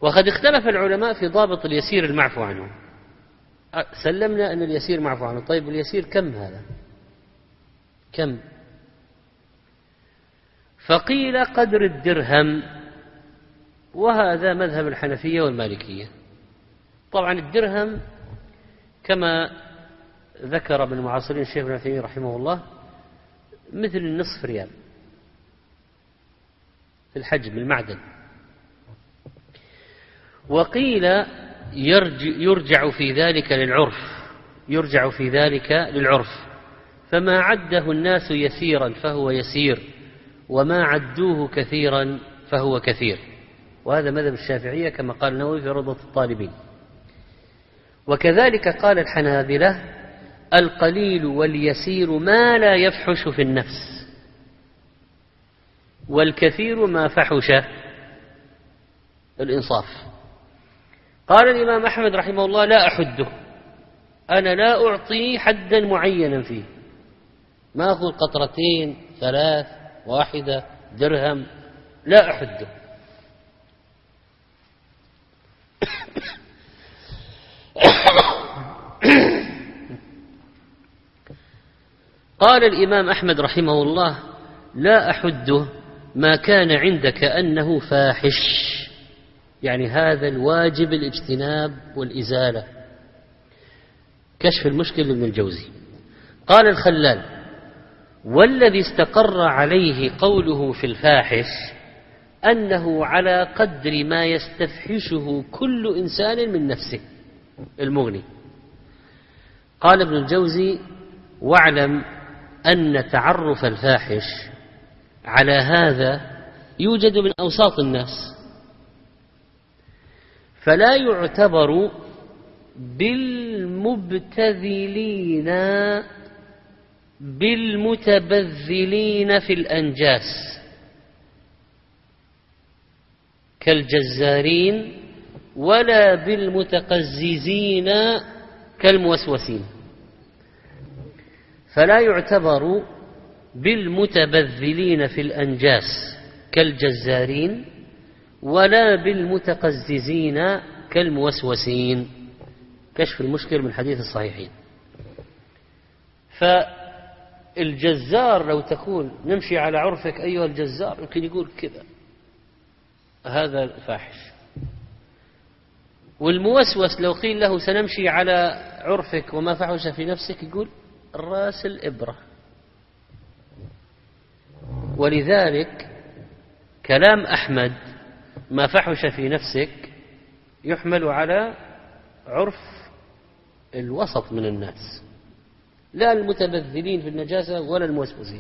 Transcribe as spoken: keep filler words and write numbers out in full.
وقد اختلف العلماء في ضابط اليسير المعفو عنه. سلمنا أن اليسير معفو عنه، طيب اليسير كم هذا؟ كم؟ فقيل قدر الدرهم، وهذا مذهب الحنفية والمالكية. طبعا الدرهم كما ذكر ابن المعاصرين الشيخ ابن عثيمين رحمه الله مثل النصف ريال في الحجم المعدن. وقيل يرجع في ذلك للعرف، يرجع في ذلك للعرف، فما عده الناس يسيرا فهو يسير، وما عدوه كثيرا فهو كثير. وهذا مذهب الشافعية كما قال النووي في روضة الطالبين. وكذلك قال الحنابلة القليل واليسير ما لا يفحش في النفس، والكثير ما فحش الإنصاف. قال الإمام أحمد رحمه الله لا أحده، أنا لا أعطي حدا معينا فيه، ما أخذ قطرتين ثلاث واحدة درهم، لا أحده. قال الإمام أحمد رحمه الله لا أحده ما كان عندك أنه فاحش، يعني هذا الواجب الاجتناب والإزالة. كشف المشكل لابن الجوزي. قال الخلال والذي استقر عليه قوله في الفاحش أنه على قدر ما يستفحشه كل إنسان من نفسه. المغني. قال ابن الجوزي واعلم أن تعرف الفاحش على هذا يوجد من أوساط الناس، فلا يعتبر بالمبتذلين بالمتبذلين في الأنجاس كالجزارين، ولا بالمتقززين كالموسوسين. فلا يعتبر بالمتبذلين في الأنجاس كالجزارين، ولا بالمتقززين كالموسوسين. كشف المشكل من حديث الصحيحين. فالجزار لو تقول نمشي على عرفك أيها الجزار، يمكن يقول كذا هذا فاحش. والموسوس لو قيل له سنمشي على عرفك وما فحش في نفسك، يقول راس الإبرة. ولذلك كلام أحمد ما فحش في نفسك يحمل على عرف الوسط من الناس، لا المتبذلين في النجاسة ولا الموسوسين.